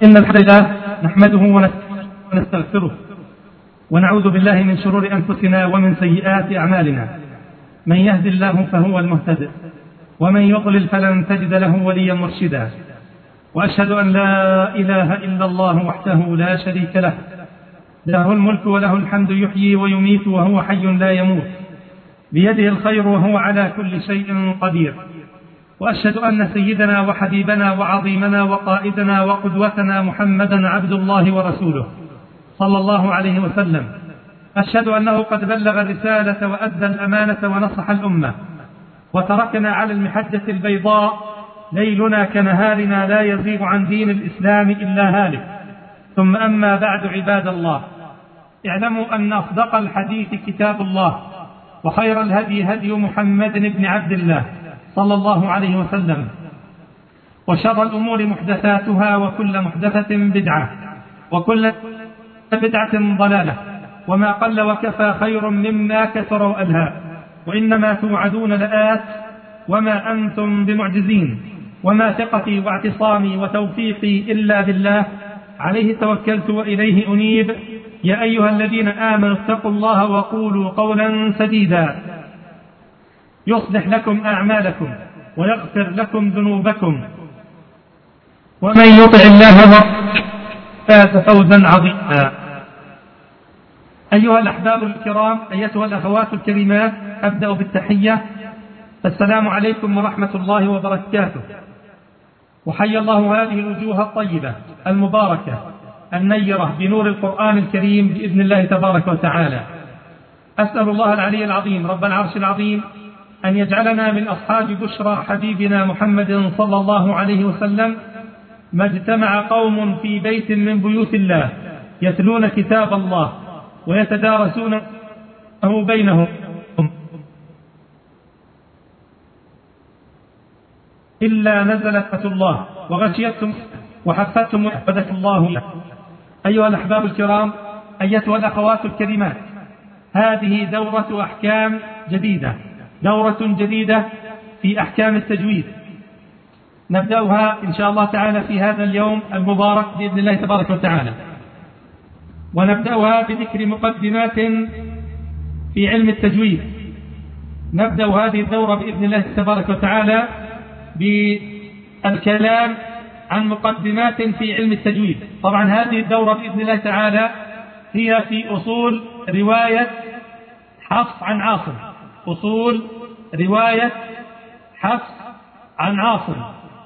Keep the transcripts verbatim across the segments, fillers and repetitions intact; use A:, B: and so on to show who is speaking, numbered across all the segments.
A: إن الحمد لله نحمده ونستغفره ونعوذ بالله من شرور أنفسنا ومن سيئات أعمالنا. من يهد الله فهو المهتد ومن يضلل فلن تجد له وليا مرشدا. وأشهد أن لا إله إلا الله وحده لا شريك له، له الملك وله الحمد، يحيي ويميت وهو حي لا يموت، بيده الخير وهو على كل شيء قدير. وأشهد أن سيدنا وحبيبنا وعظيمنا وقائدنا وقدوتنا محمدا عبد الله ورسوله صلى الله عليه وسلم. أشهد أنه قد بلغ الرسالة وأدى الأمانة ونصح الأمة وتركنا على المحجة البيضاء، ليلنا كنهارنا لا يزيغ عن دين الإسلام إلا هالك. ثم أما بعد، عباد الله، اعلموا أن أصدق الحديث كتاب الله، وخير الهدي هدي محمد بن عبد الله صلى الله عليه وسلم، وشر الأمور محدثاتها، وكل محدثة بدعة، وكل بدعة ضلالة، وما قل وكفى خير مما كثر وألهى. وإنما توعدون لآت وما أنتم بمعجزين، وما ثقتي واعتصامي وتوفيقي إلا بالله، عليه توكلت وإليه أنيب. يا أيها الذين آمنوا اتقوا الله وقولوا قولا سديدا يصلح لكم أعمالكم ويغفر لكم ذنوبكم، ومن يطع الله ورسوله فاز فوزا عظيما. أيها الأحباب الكرام، أيتها الأخوات الكريمات، أبدأ بالتحية. السلام عليكم ورحمة الله وبركاته. وحيا الله هذه الوجوه الطيبة المباركة النيرة بنور القرآن الكريم بإذن الله تبارك وتعالى. أسأل الله العلي العظيم رب العرش العظيم أن يجعلنا من أصحاب بشرى حبيبنا محمد صلى الله عليه وسلم. ما اجتمع قوم في بيت من بيوت الله يتلون كتاب الله ويتدارسونه بينهم إلا نزلت فتح الله وغشيتهم وحفتهم وحفظت الله. أيها الأحباب الكرام، أيتها الأخوات الكريمات، هذه دورة أحكام جديدة، دورة جديدة في أحكام التجويد، نبدأها إن شاء الله تعالى في هذا اليوم المبارك بإذن الله تبارك وتعالى. ونبدأها بذكر مقدمات في علم التجويد. نبدأ هذه الدورة بإذن الله تبارك وتعالى بالكلام عن مقدمات في علم التجويد. طبعا هذه الدورة بإذن الله تعالى هي في أصول رواية حفص عن عاصم، أصول رواية حفص عن عاصم.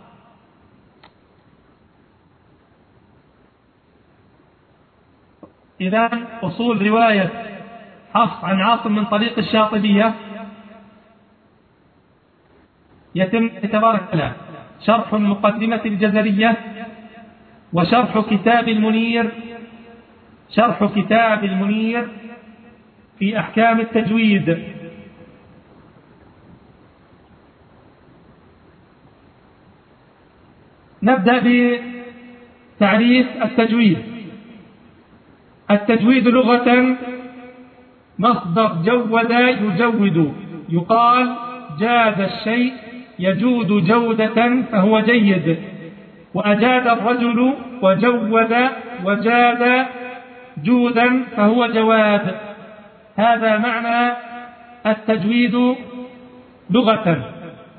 A: إذن أصول رواية حفص عن عاصم من طريق الشاطبية يتم تبارك الله شرح المقدمة الجزرية وشرح كتاب المنير، شرح كتاب المنير في أحكام التجويد. نبدأ بتعريف التجويد. التجويد لغة مصدر جود يجود، يقال جاد الشيء يجود جودة فهو جيد، وأجاد الرجل وجود وجاد جودا فهو جواد. هذا معنى التجويد لغة.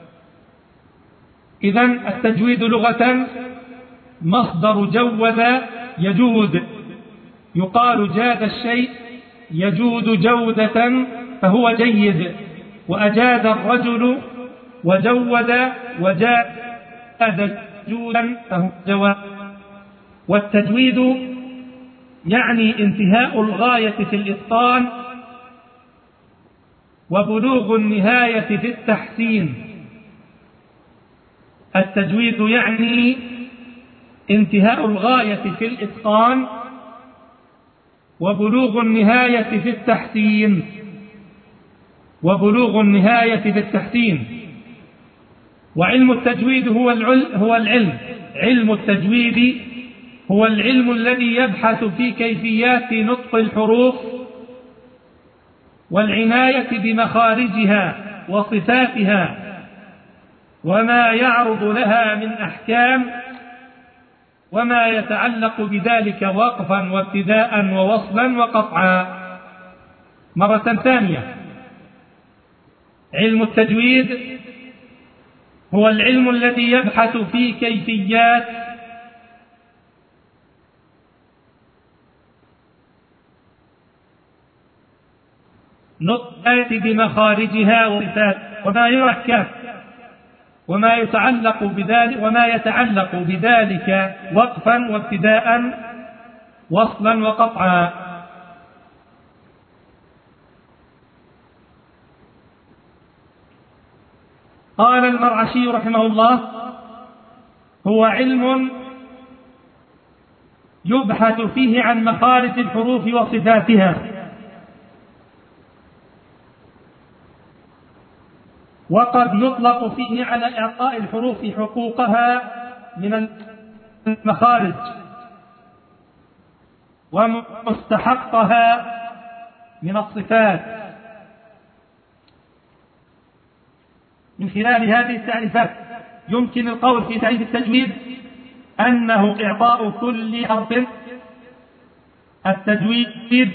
A: إذن التجويد لغة مصدر جود يجود، يقال جاد الشيء يجود جودة فهو جيد، وأجاد الرجل وجود وجاد جودا فهو جواد. والتجويد يعني انتهاء الغاية في الإتقان وبلوغ النهاية في التحسين. التجويد يعني انتهاء الغاية في الإتقان وبلوغ النهاية في التحسين، وبلوغ النهاية في التحسين. وعلم التجويد هو العلم هو العلم علم التجويد هو العلم الذي يبحث في كيفيات نطق الحروف والعناية بمخارجها وصفاتها وما يعرض لها من أحكام وما يتعلق بذلك وقفا وابتداء ووصلا وقطعا. مرة ثانية، علم التجويد هو العلم الذي يبحث في كيفيات نطق بمخارجها وصفاتها وما يركب وما يتعلق بذلك وما يتعلق بذلك وقفا وابتداء وصلا وقطعا. قال المرعشي رحمه الله: هو علم يبحث فيه عن مخارج الحروف وصفاتها، وقد يطلق فيه على إعطاء الحروف حقوقها من المخارج ومستحقها من الصفات. من خلال هذه التعريفات يمكن القول في تعريف التجويد أنه إعطاء كل حرف. التجويد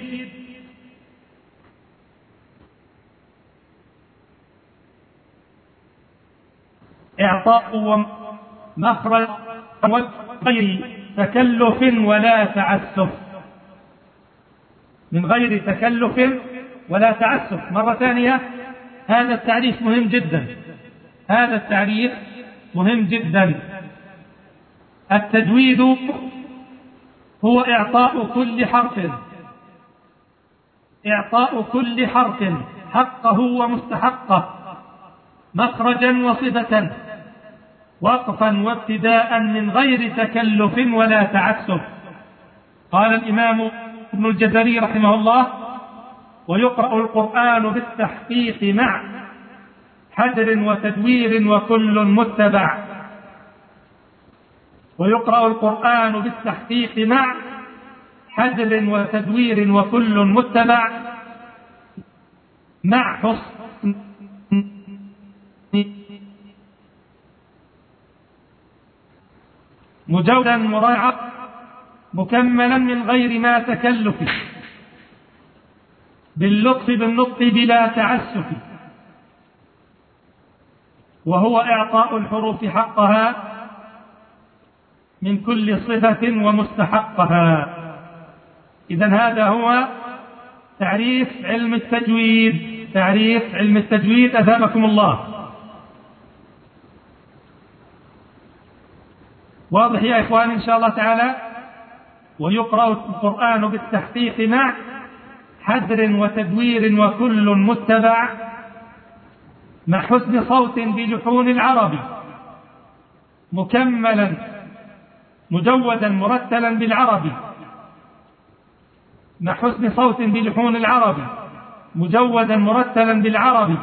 A: إعطاء مخرج غير تكلف ولا تعسف، من غير تكلف ولا تعسف. مرة ثانية، هذا التعريف مهم جدا، هذا التعريف مهم جدا. التجويد هو إعطاء كل حرف إعطاء كل حرف حقه ومستحقه، مخرجا وصفة، وقفا وابتداء، من غير تكلف ولا تعسف. قال الإمام ابن الجزري رحمه الله: ويقرأ القرآن بالتحقيق مع حذر وتدوير وكل متبع. ويقرأ القرآن بالتحقيق مع حذر وتدوير وكل متبع، مع حسن مجودا مراعى مكملا من غير ما تكلف، باللطف بالنطق بلا تعسف. وهو إعطاء الحروف حقها من كل صفة ومستحقها. إذن هذا هو تعريف علم التجويد، تعريف علم التجويد أثابكم الله. واضح يا إخوان إن شاء الله تعالى؟ ويقرأ القرآن بالتحقيق مع حذر وتدوير وكل متبع، مع حسن صوت بلحون العرب، مكملا مجودا مرتلا بالعربي، مع حسن صوت بلحون العرب مجودا مرتلا بالعربي،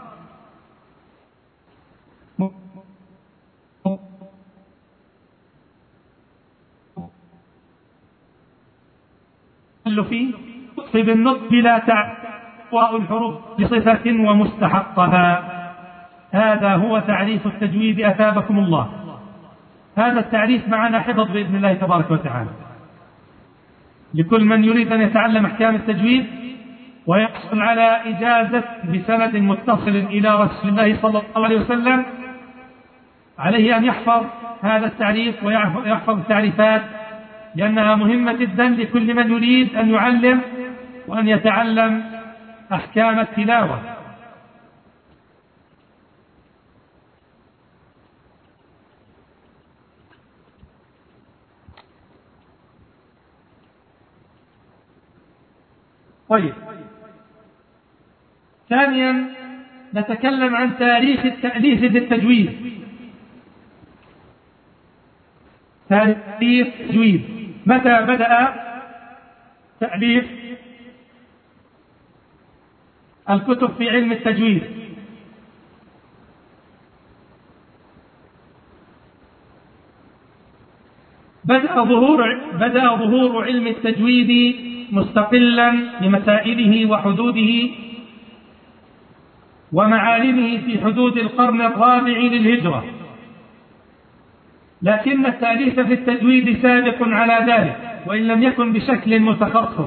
A: فيه بالنطق بلا تعوى الحروف بصفة ومستحقها. هذا هو تعريف التجويد أثابكم الله. هذا التعريف معنا حفظ بإذن الله تبارك وتعالى لكل من يريد أن يتعلم أحكام التجويد ويحصل على إجازة بسند متصل إلى رسول الله صلى الله عليه وسلم. عليه أن يحفظ هذا التعريف ويحفظ التعريفات، لأنها مهمة جدا لكل من يريد أن يعلم وأن يتعلم أحكام التلاوة. طيب، ثانيا نتكلم عن تاريخ التأليف بالتجويد. تاريخ التجويد، متى بدأ تأليف الكتب في علم التجويد؟ بدأ ظهور بدأ ظهور علم التجويد مستقلا بمسائله وحدوده ومعالمه في حدود القرن الرابع للهجرة، لكن التأليف في التجويد سابق على ذلك وإن لم يكن بشكل متخصص.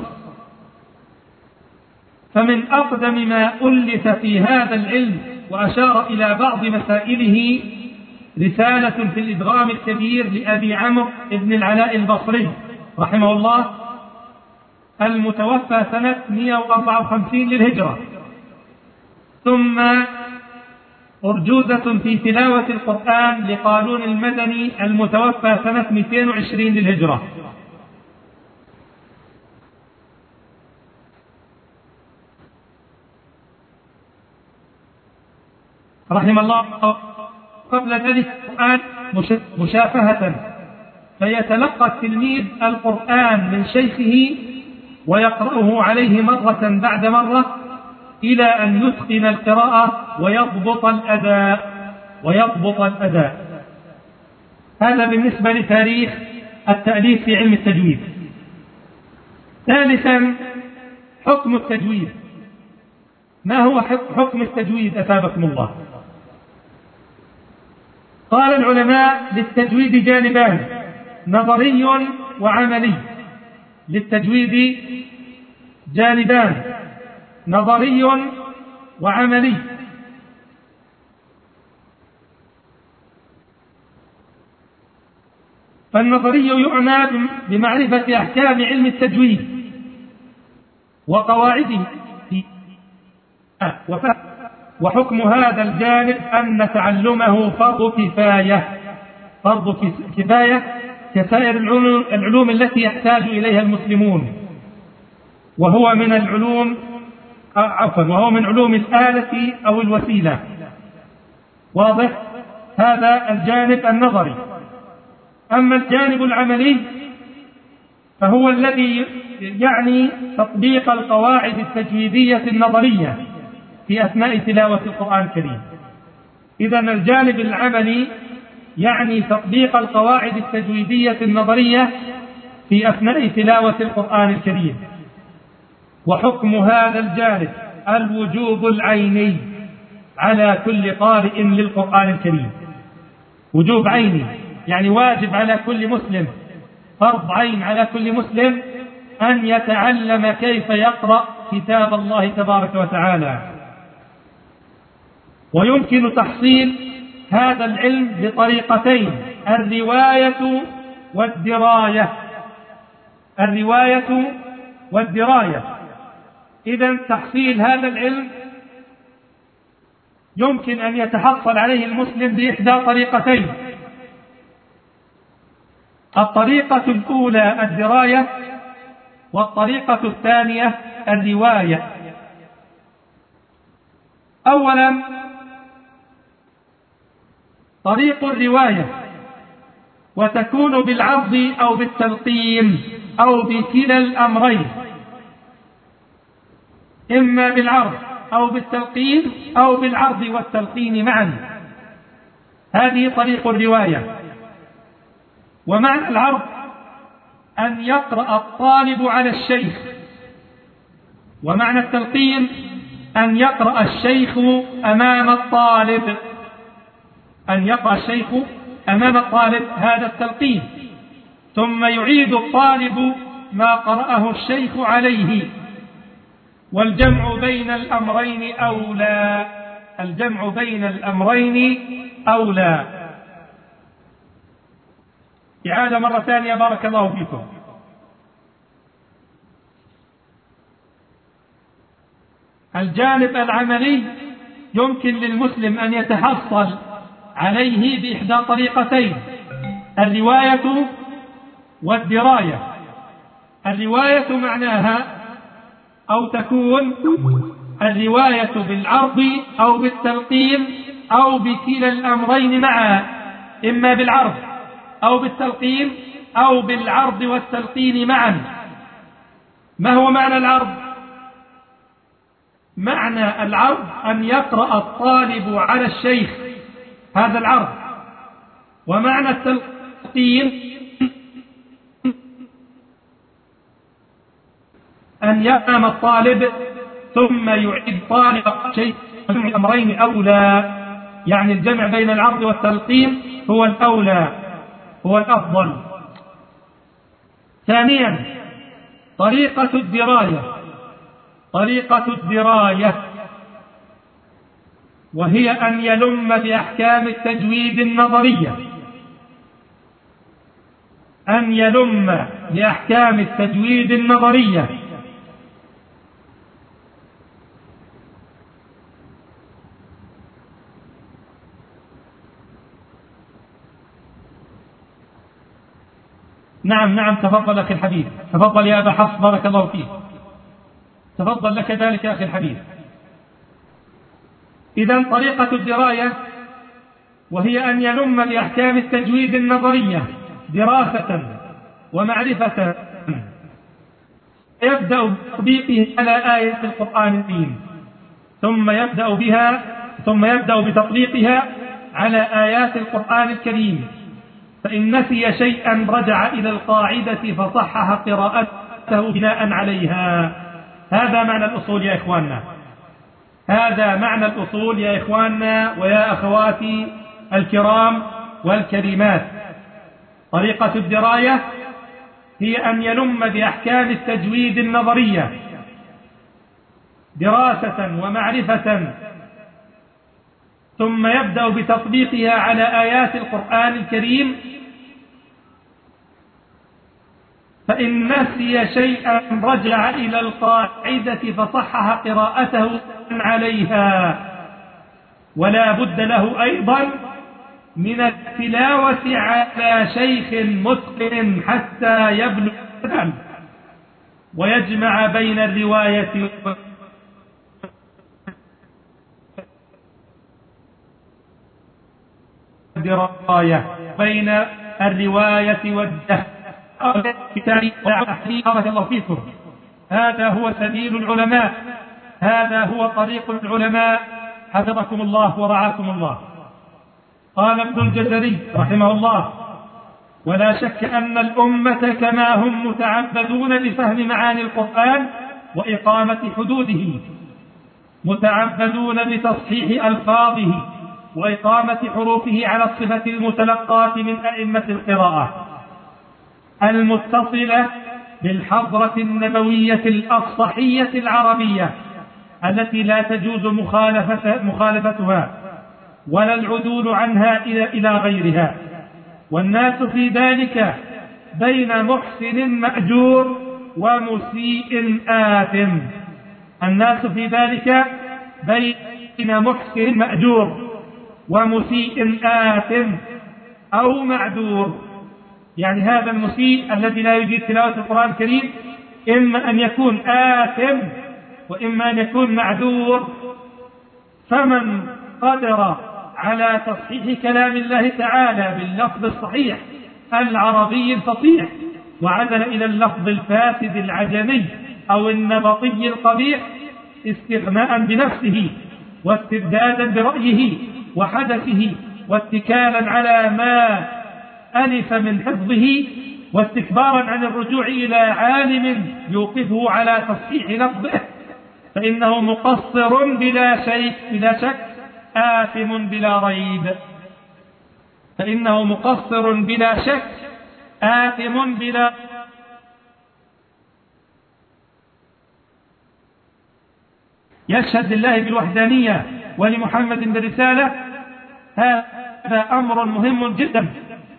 A: فمن أقدم ما ألف في هذا العلم وأشار إلى بعض مسائله رسالة في الإدغام الكبير لأبي عمرو بن العلاء البصري رحمه الله، المتوفى سنة مئة وأربعة وخمسين للهجرة، ثم أرجوزة في تلاوة القرآن لقالون المدني المتوفى سنة مئتين وعشرين للهجرة. رحم الله قبل ذلك القرآن مشافهة، فيتلقى التلميذ القرآن من شيخه ويقرأه عليه مرة بعد مرة إلى أن يتقن القراءة ويضبط الأداء ويضبط الأداء. هذا بالنسبة لتاريخ التأليف في علم التجويد. ثالثا، حكم التجويد. ما هو حكم التجويد أثابكم الله؟ قال العلماء: للتجويد جانبان، نظري وعملي. للتجويد جانبان، نظري وعملي. فالنظري يعنى بمعرفة أحكام علم التجويد وقواعده وحكم هذا الجانب أن تعلمه فرض كفاية، فرض كفاية كسائر العلوم التي يحتاج إليها المسلمون، وهو من العلوم عفوا وهو من علوم الآلة أو الوسيلة. واضح؟ هذا الجانب النظري. أما الجانب العملي فهو الذي يعني تطبيق القواعد التجويدية النظرية في أثناء تلاوة القرآن الكريم. إذن الجانب العملي يعني تطبيق القواعد التجويدية النظرية في أثناء تلاوة القرآن الكريم. وحكم هذا الجانب الوجوب العيني على كل قارئ للقرآن الكريم. وجوب عيني يعني واجب على كل مسلم، فرض عين على كل مسلم أن يتعلم كيف يقرأ كتاب الله تبارك وتعالى. ويمكن تحصيل هذا العلم بطريقتين: الرواية والدراية. الرواية والدراية. إذن تحصيل هذا العلم يمكن أن يتحصل عليه المسلم بإحدى طريقتين: الطريقة الأولى الدراية، والطريقة الثانية الرواية. أولا، طريق الرواية، وتكون بالعرض أو بالتلقين أو بكلا الأمرين، إما بالعرض أو بالتلقين أو بالعرض والتلقين معا. هذه طريق الرواية. ومعنى العرض أن يقرأ الطالب على الشيخ، ومعنى التلقين أن يقرأ الشيخ أمام الطالب، أن يقرأ الشيخ أمام الطالب، هذا التلقين، ثم يعيد الطالب ما قرأه الشيخ عليه. والجمع بين الأمرين أولى، الجمع بين الأمرين أولى. إعادة مرة ثانية بارك الله فيكم. الجانب العملي يمكن للمسلم أن يتحصل عليه بإحدى طريقتين: الرواية والدراية. الرواية معناها أو تكون الرواية بالعرض أو بالتلقين أو بكلا الأمرين معا، إما بالعرض أو بالتلقين أو بالعرض والتلقين معا. ما هو معنى العرض؟ معنى العرض أن يقرأ الطالب على الشيخ، هذا العرض. ومعنى التلقين أن يفهم الطالب ثم يعيد طالب شيء. الأمرين أولى، يعني الجمع بين العرض والتلقين هو الأولى. هو الأفضل. ثانيا طريقة الدراية طريقة الدراية وهي أن يلم بأحكام التجويد النظرية أن يلم بأحكام التجويد النظرية نعم نعم تفضل أخي الحبيب، تفضل يا أبا حفص بارك الله فيك، تفضل لك ذلك يا أخي الحبيب. إذن طريقة الدراية وهي أن يلم بأحكام التجويد النظرية دراسة ومعرفة، يبدأ بتطبيقه على آية القرآن الكريم، ثم يبدأ بها ثم يبدأ بتطبيقها على آيات القرآن الكريم، فإن نسي شيئا رجع إلى القاعدة فصحح قراءته بناء عليها. هذا معنى الأصول يا إخواننا، هذا معنى الأصول يا إخواننا ويا أخواتي الكرام والكريمات. طريقة الدراية هي أن يلم بأحكام التجويد النظرية دراسة ومعرفة، ثم يبدأ بتطبيقها على آيات القرآن الكريم، فإن نسي شيئا رجع إلى القاعدة فصحح قراءته عليها. ولا بد له أيضا من التلاوة على شيخ متقن حتى يبلغ ويجمع بين الرواية والدراية بين الرواية والدهر. بارك الله فيكم. هذا هو سبيل العلماء، هذا هو طريق العلماء، حفظكم الله ورعاكم الله. قال ابن الجزري رحمه الله: ولا شك أن الأمة كما هم متعبدون لفهم معاني القرآن وإقامة حدوده، متعبدون بتصحيح ألفاظه وإقامة حروفه على الصفة المتلقاة من أئمة القراءة المتصلة بالحضرة النبوية الأفصحية العربية التي لا تجوز مخالفة مخالفتها ولا العدول عنها إلى غيرها. والناس في ذلك بين محسن مأجور ومسيء آثم. الناس في ذلك بين محسن مأجور ومسيء آثم أو معذور. يعني هذا المسيء الذي لا يجيد تلاوة القرآن الكريم إما أن يكون آثم وإما أن يكون معذور. فمن قدر على تصحيح كلام الله تعالى باللفظ الصحيح العربي الفصيح وعدل إلى اللفظ الفاسد العجمي أو النبطي القبيح استغناء بنفسه واستبدادا برأيه وحدثه واتكالا على ما ألف من حفظه واستكبارا عن الرجوع إلى عالم يوقفه على تصحيح لفظه، فإنه مقصر بلا شك بلا شك آثم بلا ريب فإنه مقصر بلا شك آثم بلا يشهد لله بالوحدانية ولمحمد بالرسالة. هذا أمر مهم جدا،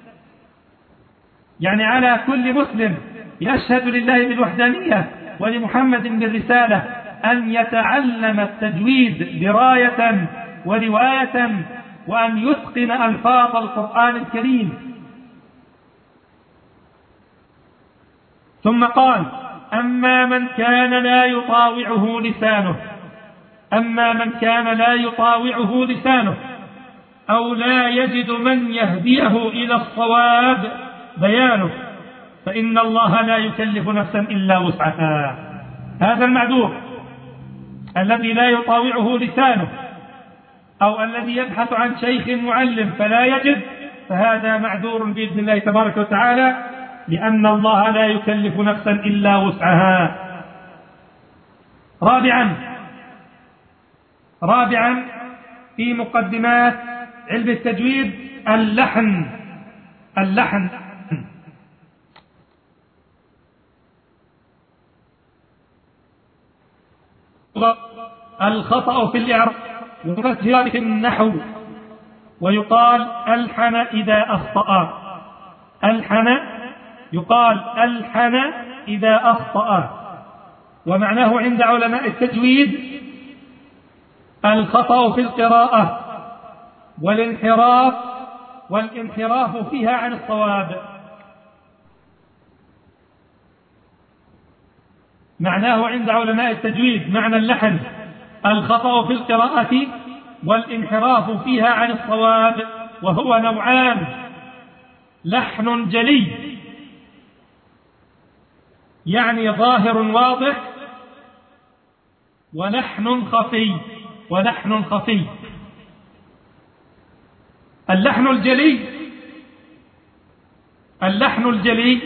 A: يعني على كل مسلم يشهد لله بالوحدانية ولمحمد بالرسالة أن يتعلم التجويد دراية ورواية وأن يتقن ألفاظ القرآن الكريم. ثم قال: أما من كان لا يطاوعه لسانه أما من كان لا يطاوعه لسانه أو لا يجد من يهديه إلى الصواب بيانه فإن الله لا يكلف نفسا إلا وسعها. هذا المعذور الذي لا يطاوعه لسانه أو الذي يبحث عن شيخ معلم فلا يجد، فهذا معذور بإذن الله تبارك وتعالى، لأن الله لا يكلف نفسا إلا وسعها. رابعا رابعا في مقدمات علم التجويد اللحن اللحن الخطأ في الإعراب وكثير في النحو. ويقال ألحن إذا أخطأ، ألحن يقال ألحن إذا أخطأ، ومعناه عند علماء التجويد الخطأ في القراءة والانحراف والانحراف فيها عن الصواب. معناه عند علماء التجويد معنى اللحن الخطأ في القراءة والانحراف فيها عن الصواب، وهو نوعان: لحن جلي يعني ظاهر واضح، ولحن خفي ولحن خفي. اللحن الجلي اللحن الجلي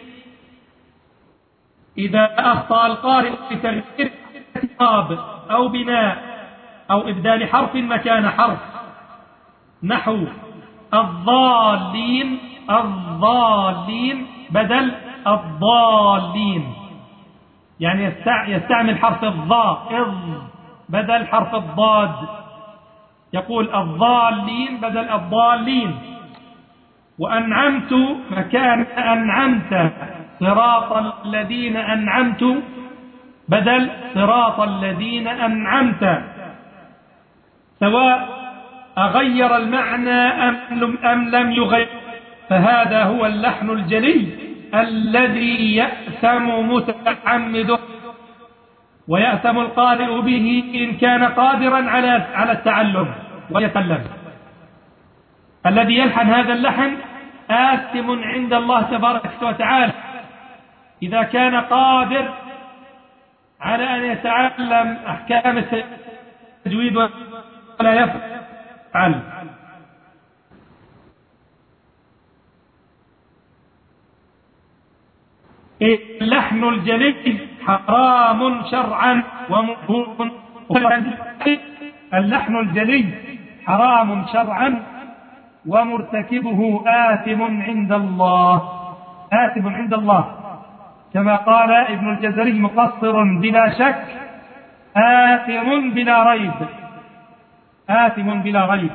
A: إذا أخطأ القارئ في تغيير خطاب أو بناء أو إبدال حرف مكان حرف، نحو الضالين الضالين بدل الضالين، يعني يستعمل حرف الضاء إض بدل حرف الضاد، يقول الضالين بدل الضالين. وأنعمت مكان أنعمت صراط الذين أنعمت بدل صراط الذين أنعمت، سواء أغير المعنى أم لم يغير، فهذا هو اللحن الجلي الذي يأثم متعمده ويأثم القارئ به إن كان قادرا على على التعلم ويتكلم. الذي يلحن هذا اللحن آثم عند الله تبارك وتعالى إذا كان قادر على أن يتعلم أحكام التجويد ولا يفعل. اللحن الجلي حرام شرعا ومكروه. اللحن الجلي حرام شرعا ومرتكبه آثم عند الله، آثم عند الله، كما قال ابن الجزري: مقصر بلا شك آثم بلا ريب، آثم بلا ريب.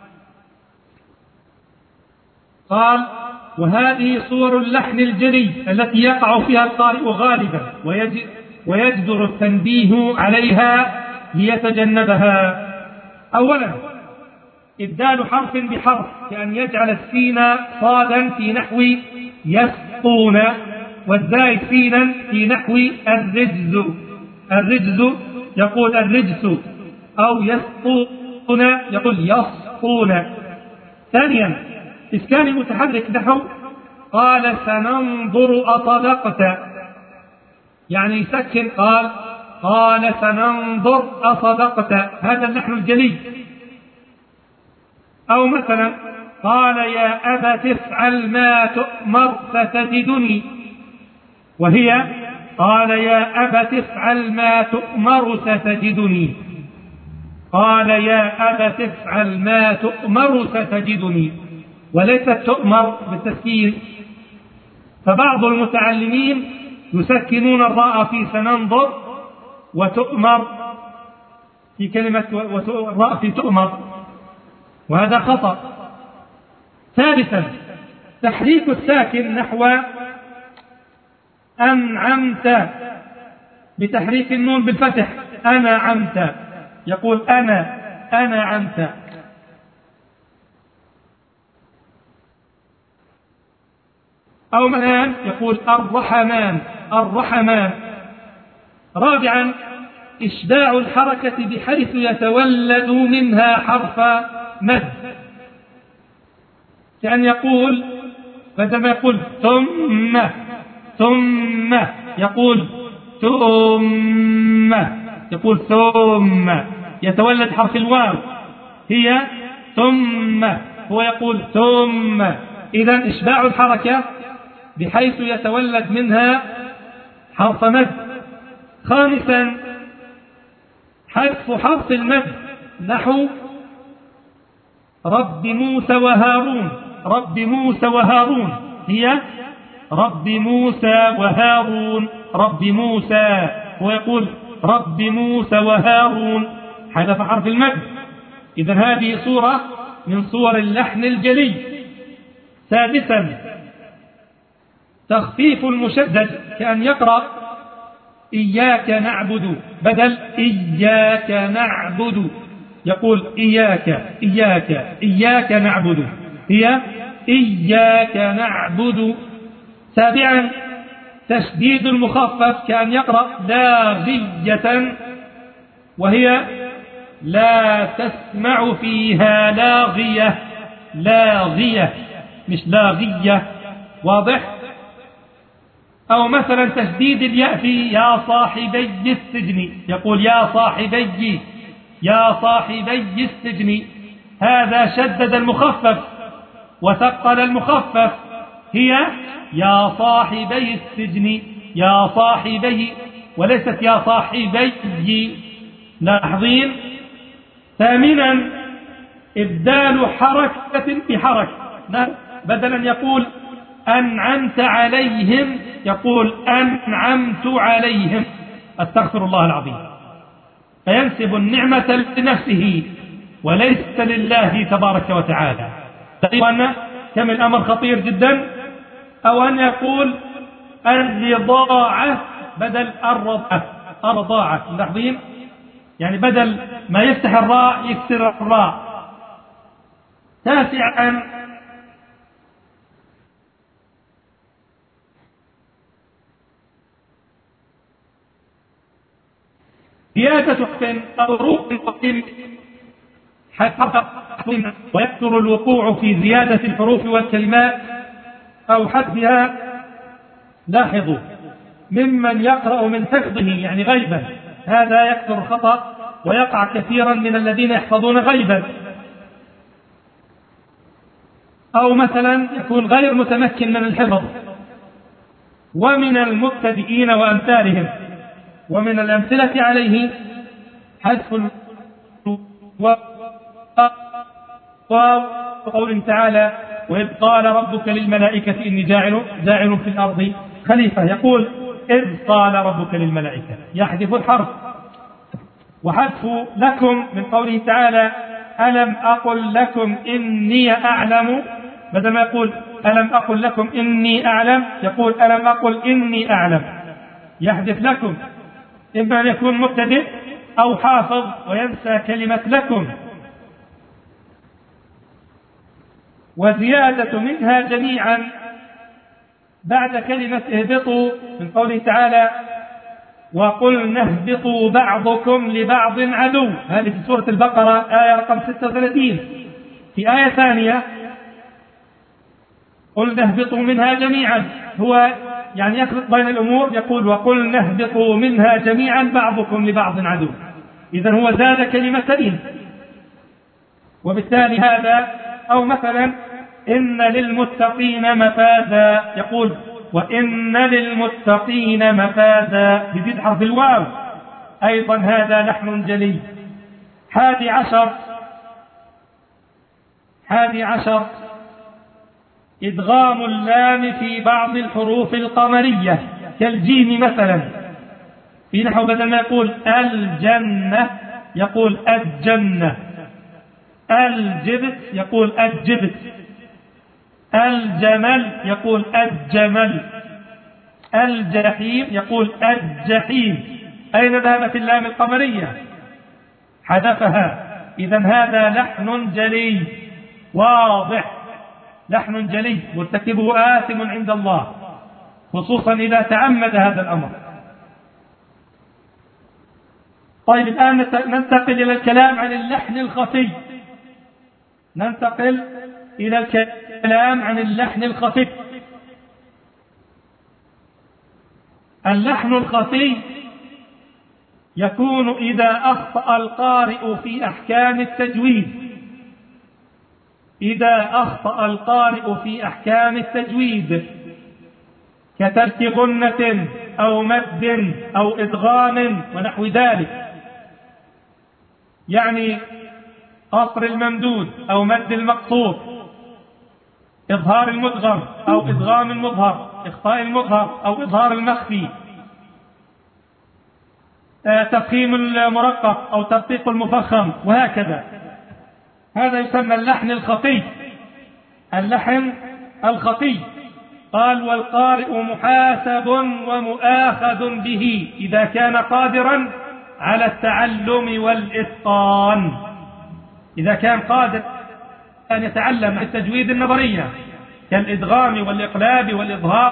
A: قال: وهذه صور اللحن الجلي التي يقع فيها القارئ غالبا ويجدر التنبيه عليها ليتجنبها. أولا إبدال حرف بحرف، كأن يجعل السين صادا في نحو يسقون، والزايد سينا في نحو الرجز، الرجز يقول الرجس، أو يسقون يقول يسقون. ثانيا إسكان المتحرك نحو قال سننظر أصدقت، يعني يسكن قال قال سننظر أصدقت، هذا اللحن الجلي. أو مثلا قال يا أبت افعل ما تؤمر ستجدني، وهي قال يا أبت افعل ما تؤمر ستجدني، قال يا أبت افعل ما تؤمر ستجدني، وليست تؤمر بالتسكين. فبعض المتعلمين يسكنون الراء في سننظر وتؤمر في كلمة الراء في تؤمر، وهذا خطأ. ثالثا تحريك الساكن نحو أنعمت بتحريك النون بالفتح، أنعمت، يقول أنا أنعمت. أو مثلا يقول الرحمن الرحمن. رابعا إشباع الحركة بحيث يتولد منها حرف مد، كأن يقول بدل يقول ثم ثم يقول ثم يقول ثم، يتولد حرف الواو، هي ثم، هو يقول ثم. إذن إشباع الحركة بحيث يتولد منها حرف مد. خامسا حذف حرف المد نحو رب موسى وهارون، رب موسى وهارون، هي رب موسى وهارون، رب موسى، ويقول رب موسى وهارون، حذف حرف المد. إذا هذه صورة من صور اللحن الجلي. سادسا تخفيف المشدد، كأن يقرأ إياك نعبد بدل إياك نعبد، يقول إياك إياك إياك نعبد، هي إياك نعبد. سابعا تشديد المخفف، كأن يقرأ لاغية، وهي لا تسمع فيها لاغية، لاغية مش لاغية، واضح؟ أو مثلا تشديد الياء في يا صاحبي السجن، يقول يا صاحبي يا صاحبي السجن، هذا شدد المخفف وثقل المخفف، هي يا صاحبي السجن يا صاحبي، وليست يا صاحبي. لاحظين؟ ثامنا إبدال حركة بحركة، بدلا يقول أنعمت عليهم يقول أنعمت عليهم، أستغفر الله العظيم، فينسب النعمة لنفسه وليس لله تبارك وتعالى. تقريبا كم الأمر خطير جدا. أو أن يقول الرضاعة بدل الرضاعة، الرضاعة، لاحظين؟ يعني بدل ما يفتح الراء يكسر الراء. تاسعا زيادة أو روح ويكثر الوقوع في زيادة الحروف والكلمات أو حذفها. لاحظوا ممن يقرأ من حفظه يعني غيبا، هذا يكثر خطأ ويقع كثيرا من الذين يحفظون غيبا. أو مثلا يكون غير متمكن من الحفظ، ومن المبتدئين وأمثالهم. ومن الأمثلة عليه حذف وقول تعالى وإذ قال ربك للملائكة إني جاعل جاعل في الأرض خليفة، يقول إذ قال ربك للملائكة، يحذف الحرف. وحذف لكم من قوله تعالى ألم أقل لكم إني أعلم، بدل ما يقول ألم أقل لكم إني أعلم يقول ألم أقل إني أعلم، يحذف لكم، إما أن يكون مبتدئ أو حافظ وينسى كلمة لكم. وزيادة منها جميعا بعد كلمة اهبطوا من قوله تعالى وقلنا اهبطوا بعضكم لبعض عدو، هذه في سورة البقرة آية رقم ستة وثلاثين. في آية ثانية قلنا اهبطوا منها جميعا، هو يعني يخلط بين الأمور، يقول وقلنا اهبطوا منها جميعا بعضكم لبعض عدو، إذن هو زاد كلمتين وبالتالي هذا. أو مثلا إن للمتقين مفازا، يقول وإن للمتقين مفازا بزيد حرف الواو، أيضا هذا لحن جلي. حادي عشر حادي عشر إدغام اللام في بعض الحروف القمرية كالجيم مثلا، في نحو بدل ما يقول الجنة يقول الجنة، الجبت يقول الجبت، الجمل يقول الجمل، الجحيم يقول الجحيم. أين ذهبت اللام القمرية؟ حذفها. إذن هذا لحن جلي واضح، لحن جلي مرتكبه آثم عند الله، خصوصا إذا تعمد هذا الأمر. طيب الآن ننتقل إلى الكلام عن اللحن الخفي. ننتقل إلى الكلام عن اللحن الخفي. اللحن الخفي يكون إذا أخطأ القارئ في أحكام التجويد، إذا أخطأ القارئ في أحكام التجويد كترك غنة أو مد أو إدغام ونحو ذلك، يعني قصر الممدود أو مد المقصور، إظهار المدغم أو إدغام المظهر، إخفاء المظهر أو إظهار المخفي. تفخيم المرقق أو ترقيق المفخم وهكذا. هذا يسمى اللحن الخفي، اللحن الخفي. قال: والقارئ محاسب ومؤاخذ به إذا كان قادرا على التعلم والإتقان. إذا كان قادر أن يتعلم التجويد النظرية كالإدغام والإقلاب والإظهار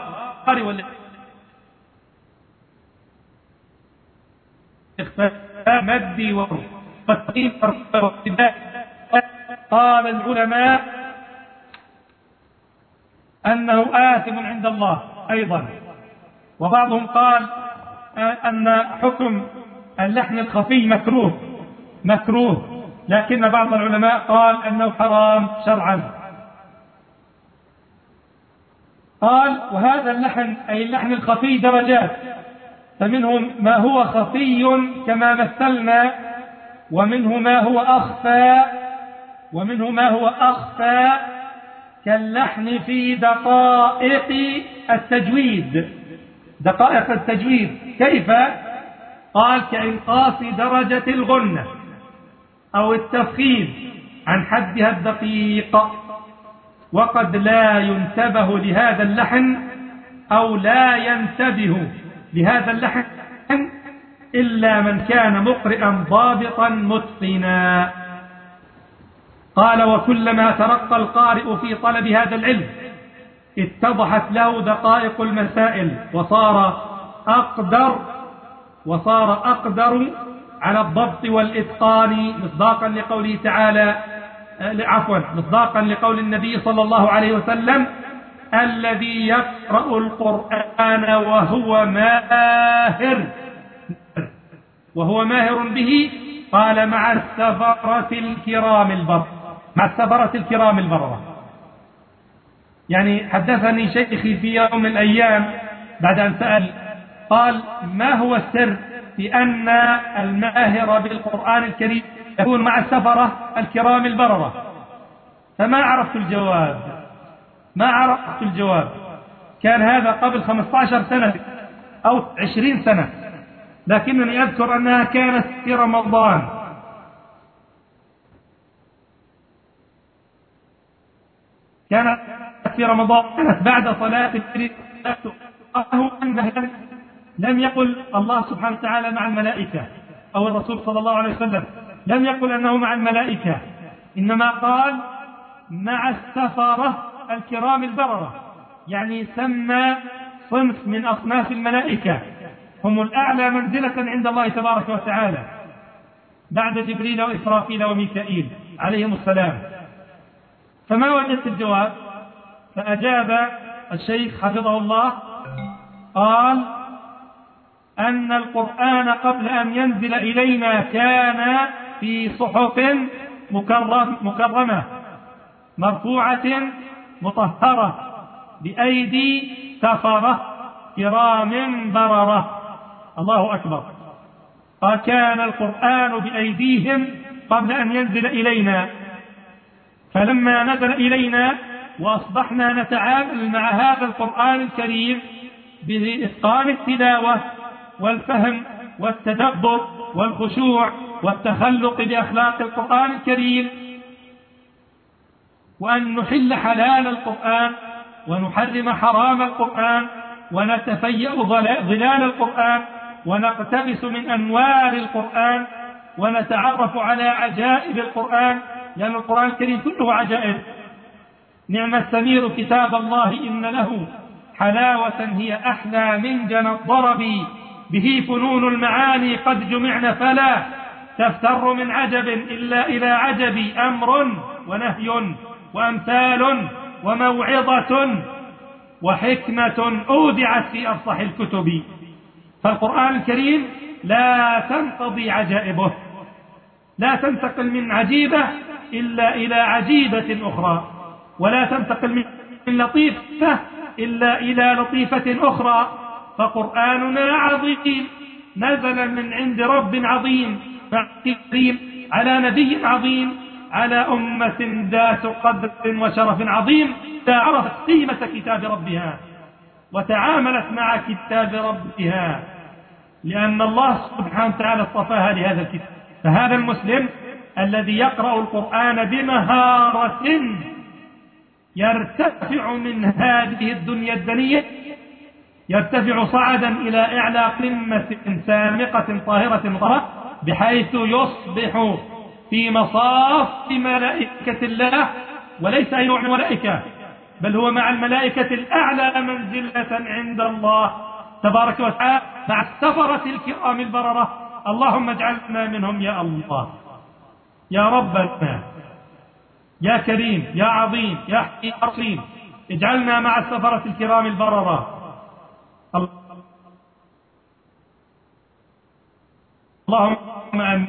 A: والإخفاء مدي والتقييم. قال العلماء أنه آثم عند الله أيضا، وبعضهم قال أن حكم اللحن الخفي مكروه مكروه لكن بعض العلماء قال أنه حرام شرعا. قال: وهذا اللحن أي اللحن الخفي درجات، فمنهم ما هو خفي كما مثلنا، ومنه ما هو أخفى ومنه ما هو أخفى كاللحن في دقائق التجويد. دقائق التجويد كيف؟ قال: كإنقاص درجة الغنة أو التفخيم عن حدها الدقيق. وقد لا ينتبه لهذا اللحن أو لا ينتبه لهذا اللحن إلا من كان مقرئا ضابطا متقنا. قال: وكلما ترقى القارئ في طلب هذا العلم اتضحت له دقائق المسائل وصار أقدر وصار أقدر على الضبط والإتقان، مصداقا لقوله تعالى عفوا مصداقا لقول النبي صلى الله عليه وسلم: الذي يقرأ القرآن وهو ماهر وهو ماهر به، قال: مع السفرة الكرام البررة مع السفرة الكرام البررة. يعني حدثني شيخي في يوم من الأيام بعد أن سأل، قال: ما هو السر في أن الماهر بالقرآن الكريم يكون مع السفرة الكرام البررة؟ فما عرفت الجواب ما عرفت الجواب كان هذا قبل خمسة عشر سنة أو عشرين سنة، لكنني أذكر أنها كانت في رمضان. كانت في رمضان كانت بعد صلاة الفجر. لم يقل الله سبحانه وتعالى مع الملائكة أو الرسول صلى الله عليه وسلم لم يقل أنه مع الملائكة، إنما قال مع السفرة الكرام البررة، يعني سمى صنف من أصناف الملائكة هم الأعلى منزلة عند الله تبارك وتعالى بعد جبريل وإسرافيل وميكائيل عليهم السلام. فما وجدت الجواب؟ فأجاب الشيخ حفظه الله قال: أن القرآن قبل أن ينزل إلينا كان في صحف مكرمة مرفوعة مطهرة بأيدي سفرة كرام بررة. الله أكبر. قال: كان القرآن بأيديهم قبل أن ينزل إلينا، فلما نزل إلينا وأصبحنا نتعامل مع هذا القرآن الكريم بإتقان التلاوة والفهم والتدبر والخشوع والتخلق بأخلاق القرآن الكريم، وأن نحل حلال القرآن ونحرم حرام القرآن ونتفيأ ظلال القرآن ونقتبس من أنوار القرآن ونتعرف على عجائب القرآن، لأن القرآن الكريم كله عجائب. نعم السمير كتاب الله إن له حلاوة هي أحلى من جنى الضرب، به فنون المعاني قد جمعن فلا تفتر من عجب إلا إلى عجب، أمر ونهي وأمثال وموعظة وحكمة أودعت في أفصح الكتب. فالقرآن الكريم لا تنقضي عجائبه، لا تنتقل من عجيبة إلا إلى عجيبة أخرى، ولا تنتقل من لطيفة إلا إلى لطيفة أخرى. فقرآننا عظيم نزل من عند رب عظيم كريم على نبي عظيم على أمة ذات قدر وشرف عظيم عرفت قيمة كتاب ربها وتعاملت مع كتاب ربها لأن الله سبحانه وتعالى اصطفاها لهذا الكتاب. فهذا المسلم الذي يقرأ القرآن بمهارة يرتفع من هذه الدنيا الدنية، يرتفع صعدا إلى إعلى قمة سامقة طاهرة طهرة، بحيث يصبح في مصاف ملائكة الله، وليس أي نوع من الملائكة، بل هو مع الملائكة الأعلى منزلة عند الله تبارك وتعالى، مع السفرة الكرام البررة. اللهم اجعلنا منهم يا الله، يا ربنا، يا كريم، يا عظيم، يا حكيم، اجعلنا مع السفرة الكرام البررة. اللهم أن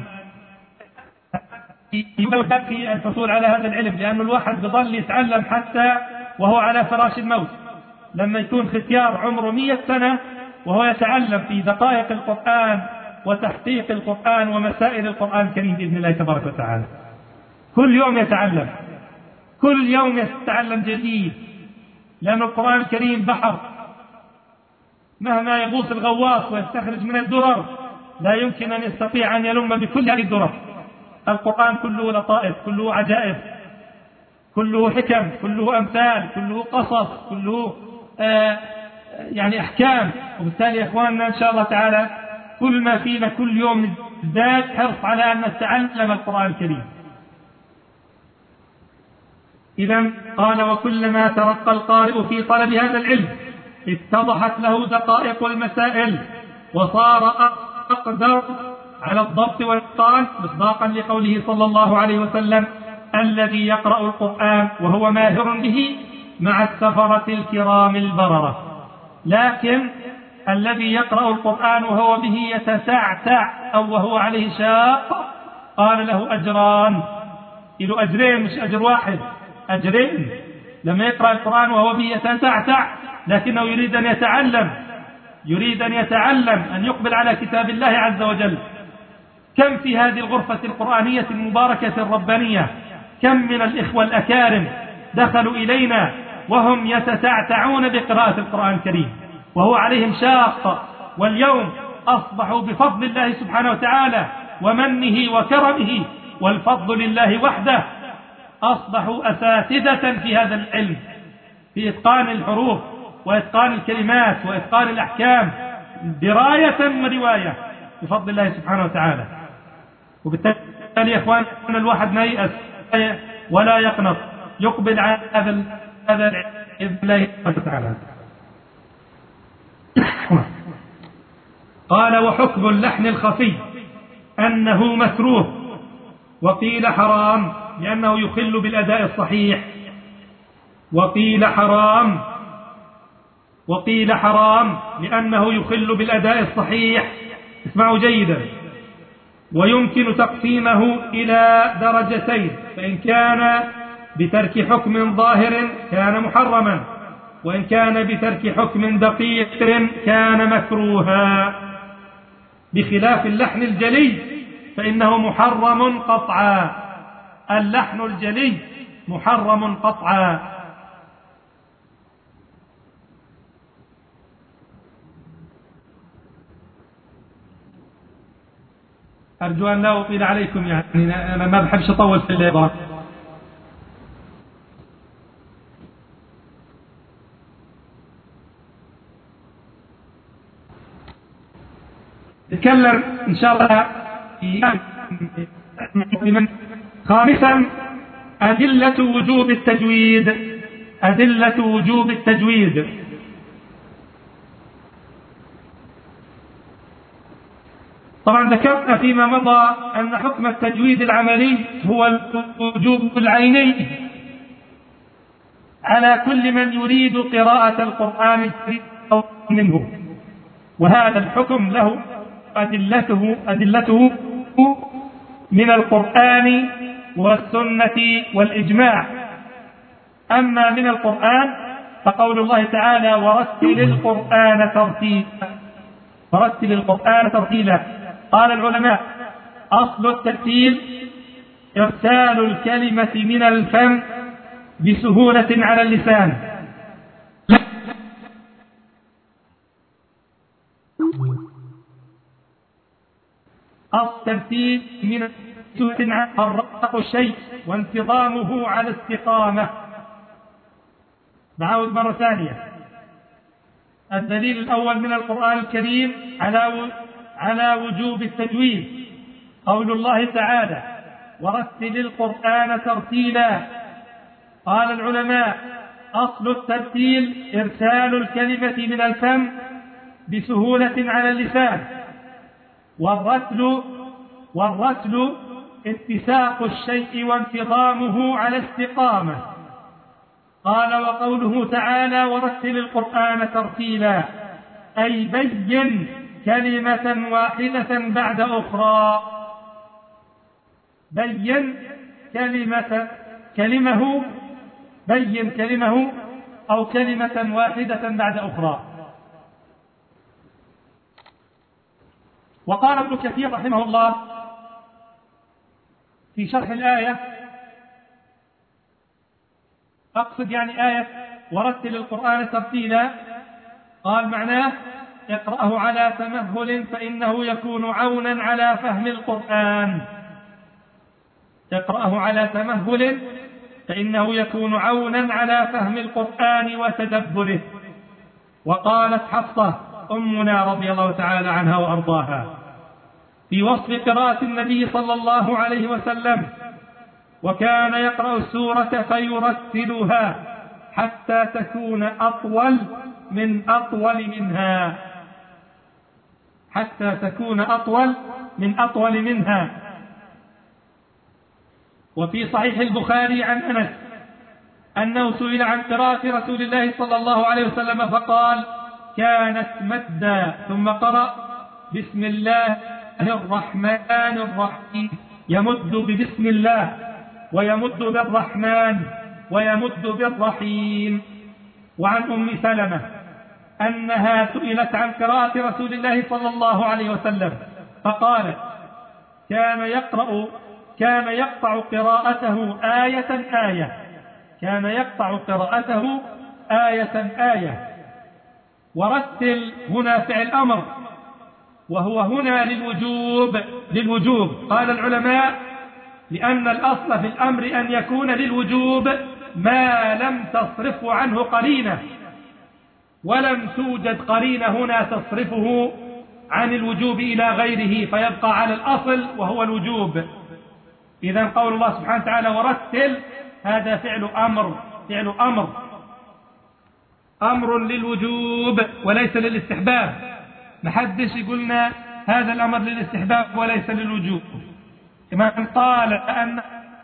A: يبقى الحصول على هذا العلم، لأن الواحد بظل يتعلم حتى وهو على فراش الموت. لما يكون ختيار عمره مئة سنة وهو يتعلم في دقائق القرآن وتحقيق القرآن ومسائل القرآن الكريم بإذن الله تبارك وتعالى. كل يوم يتعلم، كل يوم يتعلم جديد، لأن القرآن الكريم بحر، مهما يغوص الغواص ويستخرج من الدرر لا يمكن أن يستطيع أن يلم بكل هذه الدرر. القرآن كله لطائف، كله عجائب، كله حكم، كله أمثال، كله قصص، كله آه يعني أحكام. وبالتالي يا إخواننا إن شاء الله تعالى كل ما فينا كل يوم نزداد حرص على أن نتعلم القرآن الكريم. إذا قال: وكلما ترقى القارئ في طلب هذا العلم اتضحت له دقائق المسائل وصار أقدر على الضبط والإتقان، مصداقا لقوله صلى الله عليه وسلم: الذي يقرأ القرآن وهو ماهر به مع السفرة الكرام البررة. لكن الذي يقرأ القرآن وهو به يتتعتع أو وهو عليه شاق قال له أجران، له أجرين مش أجر واحد، أجرين. لما يقرأ القرآن وهو به يتتعتع لكنه يريد أن يتعلم، يريد أن يتعلم أن يقبل على كتاب الله عز وجل. كم في هذه الغرفة القرآنية المباركة الربانية كم من الإخوة الأكارم دخلوا إلينا وهم يتتعتعون بقراءة القرآن الكريم وهو عليهم شاق، واليوم أصبحوا بفضل الله سبحانه وتعالى ومنه وكرمه، والفضل لله وحده، أصبحوا أساتذة في هذا العلم، في إتقان الحروف وإتقان الكلمات وإتقان الأحكام، دراية ورواية بفضل الله سبحانه وتعالى. وبالتالي يا إخوان الواحد ما ييأس ولا يقنط، يقبل على هذا هذا بإذن الله سبحانه وتعالى. قال: وحكم اللحن الخفي أنه مكروه، وقيل حرام لأنه يخل بالأداء الصحيح، وقيل حرام وقيل حرام لأنه يخل بالأداء الصحيح. اسمعوا جيدا: ويمكن تقسيمه إلى درجتين، فإن كان بترك حكم ظاهر كان محرما، وإن كان بترك حكم دقيق كان مكروها، بخلاف اللحن الجلي فإنه محرم قطعا. اللحن الجلي محرم قطعا. أرجو أن لا أطيل عليكم، يعني أنا ما بحبش أطول في الليل. نتكلم إن شاء الله. خامسا: أدلة وجوب التجويد. أدلة وجوب التجويد. طبعا ذكرنا فيما مضى أن حكم التجويد العملي هو الوجوب العيني على كل من يريد قراءة القرآن الكريم منه، وهذا الحكم له أدلته أدلته من القرآن والسنة والإجماع. أما من القرآن فقول الله تعالى: ورتل القرآن ترتيلا. ورتل القرآن ترتيلا. قال العلماء: أصل الترتيل إرسال الكلمة من الفم بسهولة على اللسان، الترتيب من الرق الشيء وانتظامه على استقامة. نعود مرة ثانية. الدليل الأول من القرآن الكريم على على وجوب التجويد قول الله تعالى: ورتل القرآن ترتيلا. قال العلماء: أصل الترتيل إرسال الكلمة من الفم بسهولة على اللسان، والرتل والرتل اتساق الشيء وانتظامه على استقامة. قال: وقوله تعالى: ورتل القرآن ترتيلا، أي بين كلمة واحدة بعد أخرى. بين كلمة كلمه بين كلمه أو كلمة واحدة بعد أخرى. وقال ابن كثير رحمه الله في شرح الآية، أقصد يعني آية ورتل القرآن ترتيلا، قال معناه: اقرأه على تمهل فإنه يكون عونا على فهم القرآن. اقرأه على تمهل فإنه يكون عونا على فهم القرآن وتدبره. وقالت حفصة أمنا رضي الله تعالى عنها وأرضاها في وصف قراءة النبي صلى الله عليه وسلم: وكان يقرأ السورة فيرتلها حتى تكون أطول من أطول منها حتى تكون أطول من أطول منها. وفي صحيح البخاري عن أنس أنه سئل عن قراءة رسول الله صلى الله عليه وسلم فقال: كانت مدا، ثم قرأ: بسم الله الرحمن الرحيم، يمد ببسم الله ويمد بالرحمن ويمد بالرحيم. وعن أم سلمة أنها سئلت عن قراءة رسول الله صلى الله عليه وسلم فقالت: كان يقرأ كان يقطع قراءته آية آية كان يقطع قراءته آية آية. ورتل هنا فعل أمر، وهو هنا للوجوب للوجوب قال العلماء: لأن الأصل في الأمر أن يكون للوجوب ما لم تصرفه عنه قرينة، ولم توجد قرينة هنا تصرفه عن الوجوب إلى غيره فيبقى على الأصل وهو الوجوب. إذن قول الله سبحانه وتعالى ورتل هذا فعل أمر فعل أمر أمر للوجوب وليس للاستحباب. محدش يقولنا هذا الأمر للاستحباب وليس للوجوب. من قال أن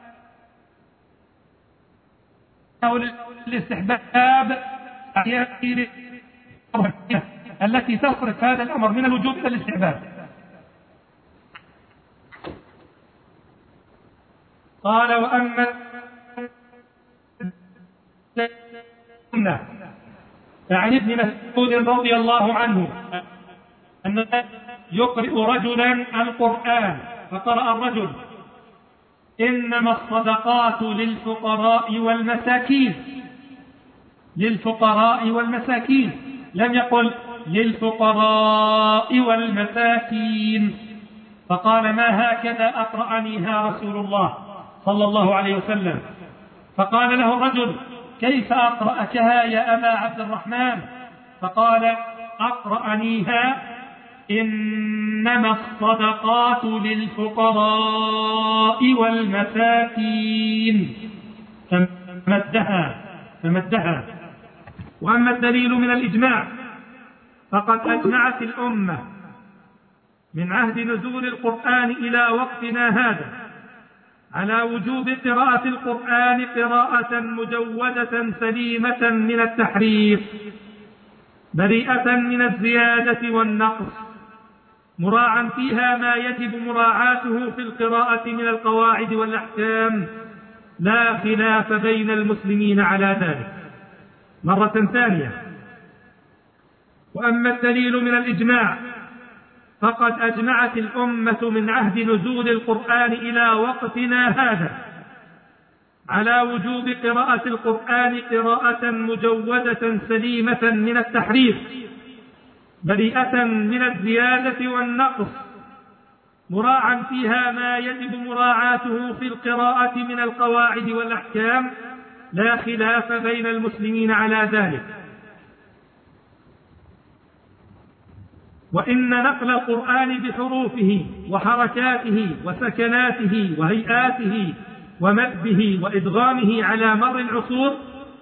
A: للاستحباب التي تصرف هذا الأمر من الوجوب إلى الاستحباب. قال: وأما عن ابن مسعود رضي الله عنه أن يقرئ رجلا القرآن فقرأ الرجل: إنما الصدقات للفقراء والمساكين للفقراء والمساكين لم يقل للفقراء والمساكين. فقال: ما هكذا أقرأنيها رسول الله صلى الله عليه وسلم. فقال له الرجل: كيف أقرأكها يا أبا عبد الرحمن؟ فقال: أقرأنيها إنما الصدقات للفقراء والمساكين، فمدها فمدها. وأما الدليل من الإجماع فقد أجمعت الأمة من عهد نزول القرآن إلى وقتنا هذا على وجوب قراءة القرآن قراءة مجودة سليمة من التحريف بريئة من الزيادة والنقص، مراعا فيها ما يجب مراعاته في القراءة من القواعد والأحكام، لا خلاف بين المسلمين على ذلك. مرة ثانية: وأما الدليل من الإجماع فقد أجمعت الأمة من عهد نزول القرآن إلى وقتنا هذا على وجوب قراءة القرآن قراءة مجودة سليمة من التحريف بريئة من الزيادة والنقص، مراعا فيها ما يجب مراعاته في القراءة من القواعد والأحكام، لا خلاف بين المسلمين على ذلك. وإن نقل القرآن بحروفه وحركاته وسكناته وهيئاته ومده وإدغامه على مر العصور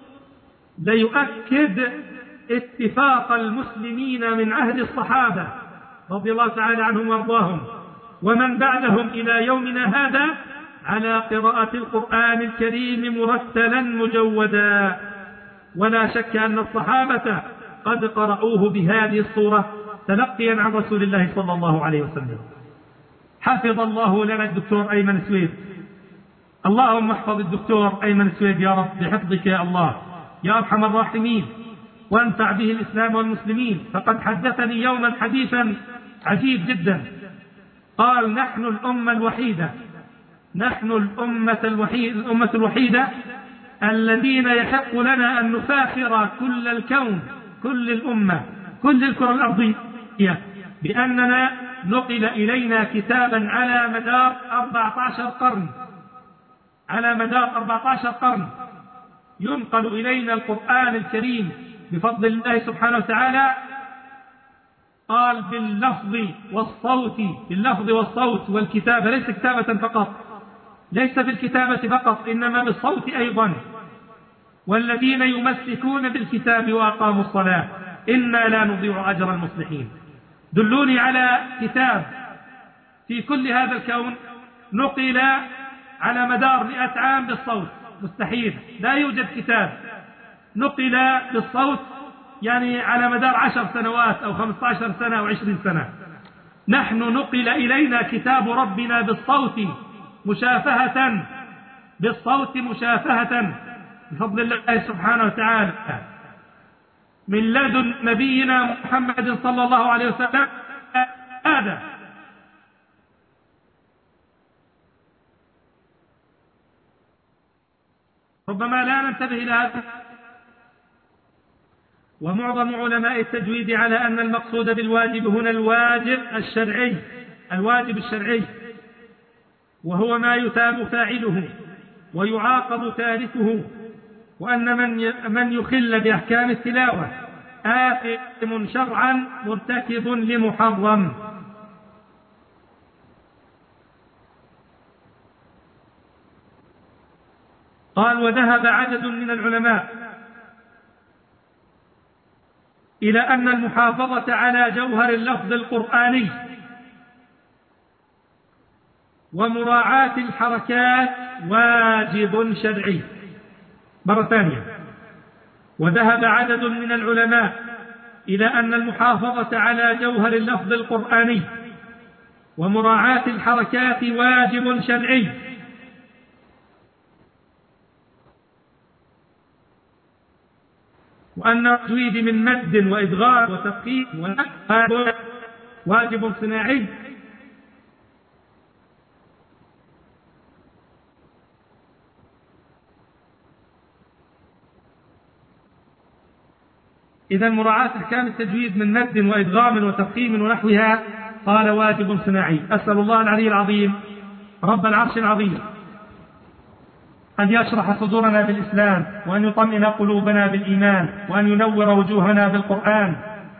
A: ليؤكد اتفاق المسلمين من عهد الصحابة رضي الله تعالى عنهم وارضاهم ومن بعدهم إلى يومنا هذا على قراءة القرآن الكريم مرتلا مجودا. ولا شك أن الصحابة قد قرأوه بهذه الصورة تلقيا عن رسول الله صلى الله عليه وسلم. حفظ الله لنا الدكتور أيمن سويد، اللهم احفظ الدكتور أيمن سويد يا رب بحفظك يا الله يا أرحم الراحمين، وانفع به الإسلام والمسلمين. فقد حدثني يوما حديثا عجيب جدا، قال: نحن الأمة الوحيدة نحن الأمة الوحيدة الأمة الوحيدة الذين يحق لنا أن نفاخر كل الكون، كل الأمة، كل الكرة الأرضية، بأننا نقل إلينا كتابا على مدار أربعة عشر قرن على مدار أربعة عشر قرن ينقل إلينا القرآن الكريم بفضل الله سبحانه وتعالى. قال: باللفظ والصوت باللفظ والصوت والكتابة، ليس كتابة فقط، ليس بالكتابة فقط، إنما بالصوت أيضا. والذين يمسكون بالكتاب وأقاموا الصلاة إنا لا نضيع أجر المصلحين. دلوني على كتاب في كل هذا الكون نقل على مدار مئة عام بالصوت، مستحيل، لا يوجد كتاب نقل بالصوت يعني على مدار عشر سنوات أو خمسة عشر سنة أو عشرين سنة. نحن نقل إلينا كتاب ربنا بالصوت مشافهة بالصوت مشافهة بفضل الله سبحانه وتعالى من لدن نبينا محمد صلى الله عليه وسلم. هذا ربما لا ننتبه إلى هذا. ومعظم علماء التجويد على أن المقصود بالواجب هنا الواجب الشرعي الواجب الشرعي وهو ما يثاب فاعله ويعاقب تاركه، وأن من من يخل بأحكام التلاوة آثم شرعا مرتكب لمحرم. قال: وذهب عدد من العلماء إلى أن المحافظة على جوهر اللفظ القرآني ومراعاة الحركات واجب شرعي. مرة ثانية، وذهب عدد من العلماء إلى أن المحافظة على جوهر اللفظ القرآني ومراعاة الحركات واجب شرعي، وأن التجويد من مد وإدغام وتفخيم ونحو واجب صناعي. إذا مراعاة أحكام التجويد من مد وإدغام وتفخيم ونحوها قال واجب صناعي. أسأل الله العلي العظيم رب العرش العظيم أن يشرح صدورنا بالإسلام، وأن يطمئن قلوبنا بالإيمان، وأن ينور وجوهنا بالقرآن،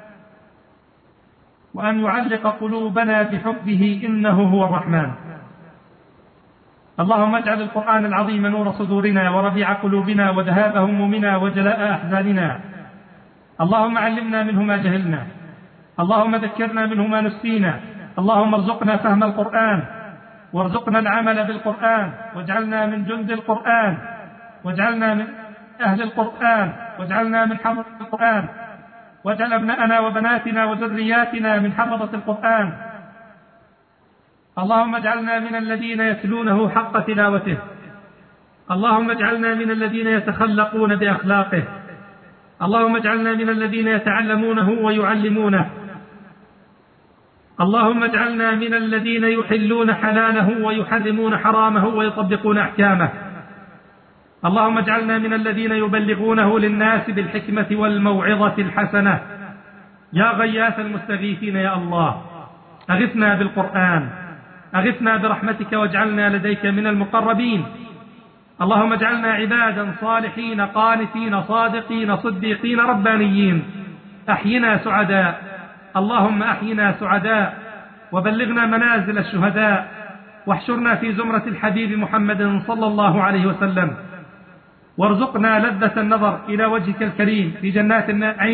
A: وأن يعلق قلوبنا بحبه إنه هو الرحمن. اللهم اجعل القرآن العظيم نور صدورنا وربيع قلوبنا وذهاب همومنا وجلاء أحزاننا. اللهم علمنا منه ما جهلنا، اللهم ذكرنا منه ما نسينا. اللهم ارزقنا فهم القرآن، وارزقنا العمل بالقرآن، واجعلنا من جند القرآن، واجعلنا من أهل القرآن، واجعلنا من حفظة القرآن، واجعل أبناءنا وبناتنا وذرياتنا من حفظة القرآن. اللهم اجعلنا من الذين يتلونه حق تلاوته. اللهم اجعلنا من الذين يتخلقون بأخلاقه. اللهم اجعلنا من الذين يتعلمونه ويعلمونه. اللهم اجعلنا من الذين يحلون حلاله ويحرمون حرامه ويطبقون أحكامه. اللهم اجعلنا من الذين يبلغونه للناس بالحكمة والموعظة الحسنة. يا غياث المستغيثين يا الله، أغثنا بالقرآن، أغثنا برحمتك واجعلنا لديك من المقربين. اللهم اجعلنا عبادا صالحين قانتين صادقين صديقين ربانيين. أحينا سعداء، اللهم أحينا سعداء، وبلغنا منازل الشهداء، واحشرنا في زمرة الحبيب محمد صلى الله عليه وسلم، وارزقنا لذة النظر إلى وجهك الكريم في جنات النعيم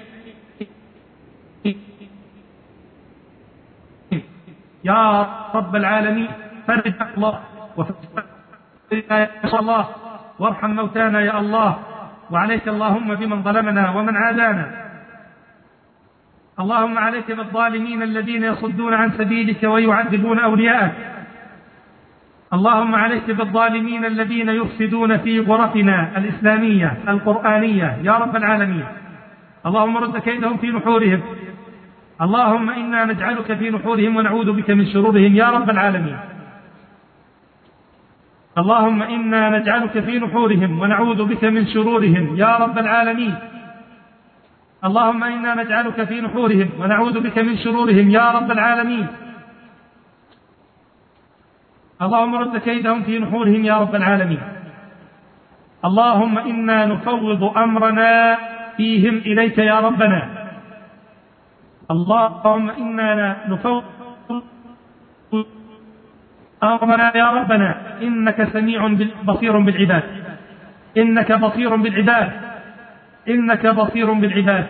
A: يا رب العالمين. فرج الله وفرجنا يا الله، وارحم موتانا يا الله، وعليك اللهم بمن ظلمنا ومن عادانا. اللهم عليك بالظالمين الذين يصدون عن سبيلك ويعذبون أولياءك. اللهم عليك بالظالمين الذين يفسدون في غرفنا الإسلامية القرآنية يا رب العالمين. اللهم رد كيدهم في نحورهم. اللهم إنا نجعلك في نحورهم ونعوذ بك من شرورهم يا رب العالمين. اللهم إنا نجعلك في نحورهم ونعوذ بك من شرورهم يا رب العالمين. اللهم إنا نجعلك في نحورهم ونعوذ بك من شرورهم يا رب العالمين. اللهم رد كيدهم في نحورهم يا رب العالمين. اللهم إنا نفوض أمرنا فيهم إليك يا ربنا. اللهم إنا نفوض أمرنا يا ربنا، إنك سميع بصير بالعباد، إنك بصير بالعباد، إنك بصير بالعباد.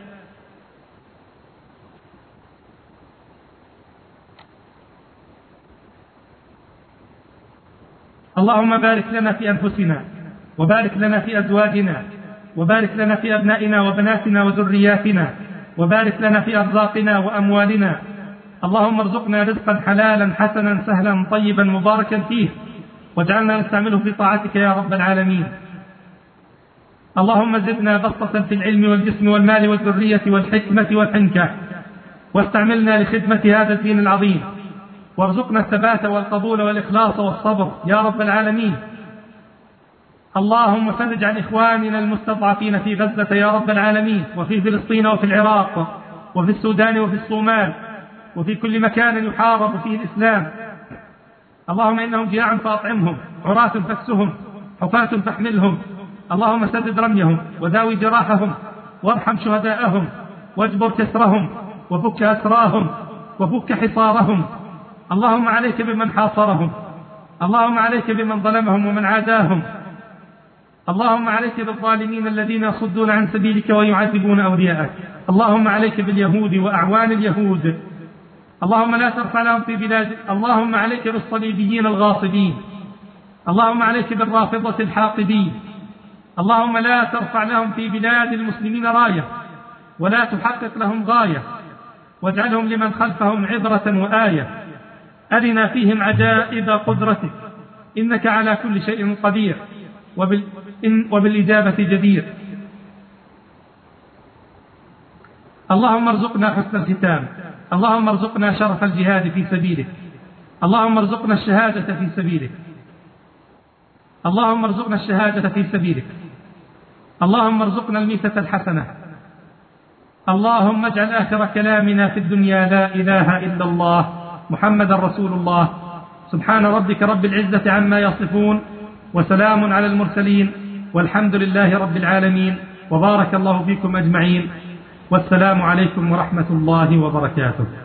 A: اللهم بارك لنا في أنفسنا، وبارك لنا في أزواجنا، وبارك لنا في أبنائنا وبناتنا وذرياتنا، وبارك لنا في أرزاقنا وأموالنا. اللهم ارزقنا رزقا حلالا حسنا سهلا طيبا مباركا فيه، واجعلنا نستعمله في طاعتك يا رب العالمين. اللهم زدنا بسطة في العلم والجسم والمال والذرية والحكمة والحنكة، واستعملنا لخدمة هذا الدين العظيم، وارزقنا الثبات والقبول والإخلاص والصبر يا رب العالمين. اللهم فرج عن إخواننا المستضعفين في غزة يا رب العالمين، وفي فلسطين وفي العراق وفي السودان وفي الصومال وفي كل مكان يحارب فيه الإسلام. اللهم إنهم جياع فأطعمهم، عراة فاكسهم، حفاة فاحملهم. اللهم سدد رميهم وداوي جراحهم، وارحم شهداءهم، واجبر كسرهم، وفك أسراهم، وفك حصارهم. اللهم عليك بمن حاصرهم، اللهم عليك بمن ظلمهم ومن عاداهم. اللهم عليك بالظالمين الذين يصدون عن سبيلك ويعذبون أولياءك. اللهم عليك باليهود وأعوان اليهود. اللهم لا ترفع لهم في بلاد. اللهم عليك بالصليبيين الغاصبين. اللهم عليك بالرافضة الحاقدين. اللهم لا ترفع لهم في بلاد المسلمين راية، ولا تحقق لهم غاية، واجعلهم لمن خلفهم عبرة وآية. أرنا فيهم عجائب قدرتك، إنك على كل شيء قدير، وبال وبالإجابة جدير. اللهم ارزقنا حسن الختام، اللهم ارزقنا شرف الجهاد في سبيلك، اللهم ارزقنا الشهادة في سبيلك، اللهم ارزقنا الشهادة في سبيلك، اللهم ارزقنا الميتة الحسنة. اللهم اجعل آخر كلامنا في الدنيا لا إله إلا الله محمد رسول الله. سبحان ربك رب العزة عما يصفون، وسلام على المرسلين، والحمد لله رب العالمين، وبارك الله فيكم أجمعين، والسلام عليكم ورحمة الله وبركاته.